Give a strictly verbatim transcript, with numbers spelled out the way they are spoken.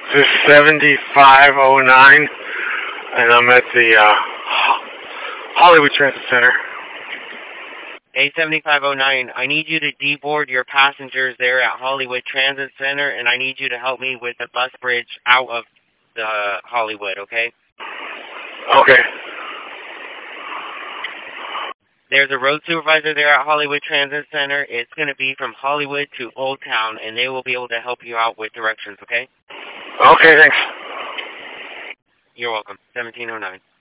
This is seventy-five oh nine, and I'm at the uh, Hollywood Transit Center. A seventy-five oh nine, I need you to deboard your passengers there at Hollywood Transit Center, and I need you to help me with the bus bridge out of the Hollywood, okay? Okay. There's a road supervisor there at Hollywood Transit Center. It's going to be from Hollywood to Old Town, and they will be able to help you out with directions, okay? Okay, thanks. You're welcome. seventeen oh nine.